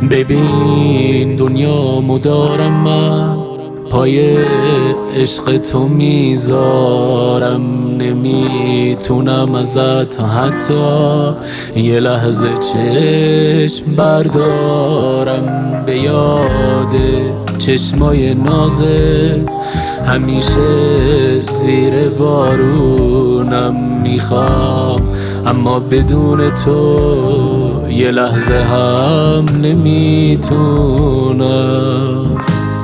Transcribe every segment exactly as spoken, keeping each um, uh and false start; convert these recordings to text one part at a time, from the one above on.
ببین دنیامو دارم من، پای عشق تو میذارم، نمیتونم ازت حتی یه لحظه چشم بردارم. به یاد چشمای نازت همیشه زیر بارونم میخوام، اما بدون تو یه لحظه هم نمیتونم.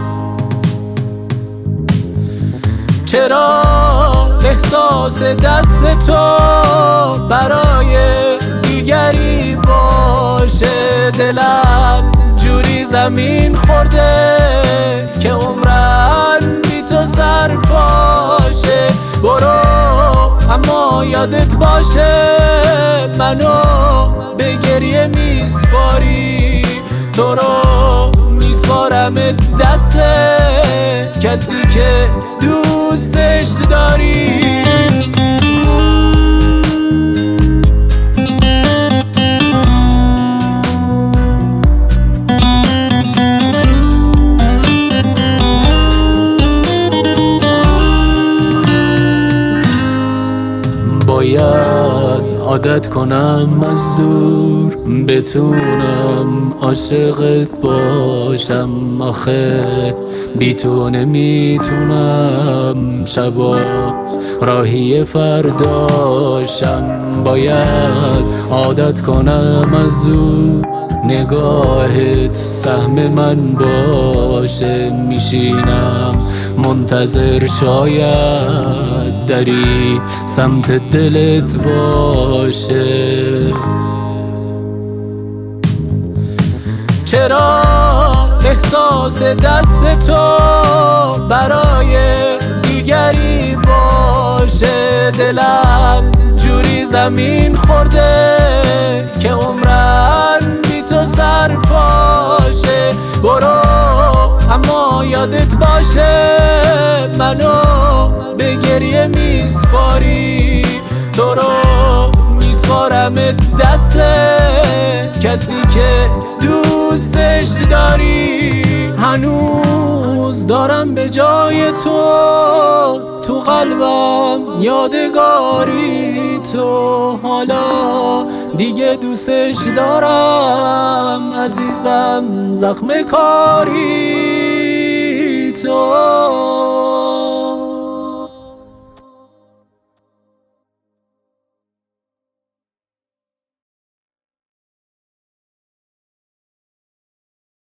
چرا احساس دست تو برای دیگری باشه، دلم جوری زمین خورده که عمرن بی تو سر باشه. برو اما یادت باشه منو به گریه میسپاری، تو رو میسپارم دست کسی که دوستش داری. باید عادت کنم از دور بتونم عاشقت باشم، آخه بی تو نمیتونم شبا راهی فرداشم. باید عادت کنم از دور نگاهت سهم من باشه، میشینم منتظر شاید دری سمت دلت باشه. چرا احساس دست تو برای دیگری باشه، دلم جوری زمین خورده که عمرن بی تو سر باشه. برو اما یادت باشه منو به گریه میسپاری، تو رو میسپارم دست کسی که دوستش داری. هنوز دارم به جای تو تو قلبم یادگاری تو، حالا دیگه دوستش دارم عزیزم زخم کاری تو.